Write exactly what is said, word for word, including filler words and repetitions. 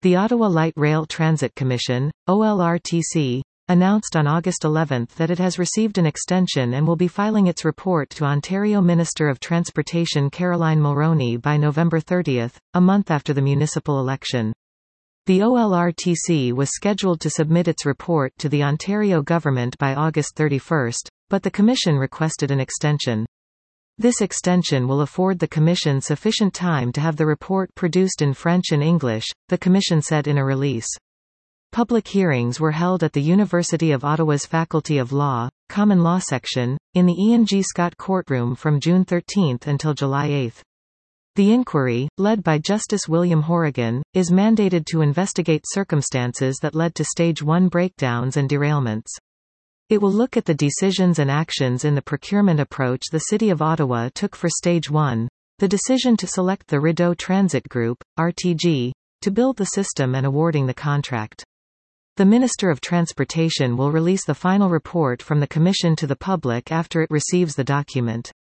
The Ottawa Light Rail Transit Commission, O L R T C, announced on August eleventh that it has received an extension and will be filing its report to Ontario Minister of Transportation Caroline Mulroney by November thirtieth, a month after the municipal election. The O L R T C was scheduled to submit its report to the Ontario government by August thirty-first, but the Commission requested an extension. This extension will afford the Commission sufficient time to have the report produced in French and English, the Commission said in a release. Public hearings were held at the University of Ottawa's Faculty of Law, Common Law Section, in the Ian G. Scott Courtroom from June thirteenth until July eighth. The inquiry, led by Justice William Horrigan, is mandated to investigate circumstances that led to Stage one breakdowns and derailments. It will look at the decisions and actions in the procurement approach the City of Ottawa took for Stage one, the decision to select the Rideau Transit Group, R T G, to build the system and awarding the contract. The Minister of Transportation will release the final report from the Commission to the public after it receives the document.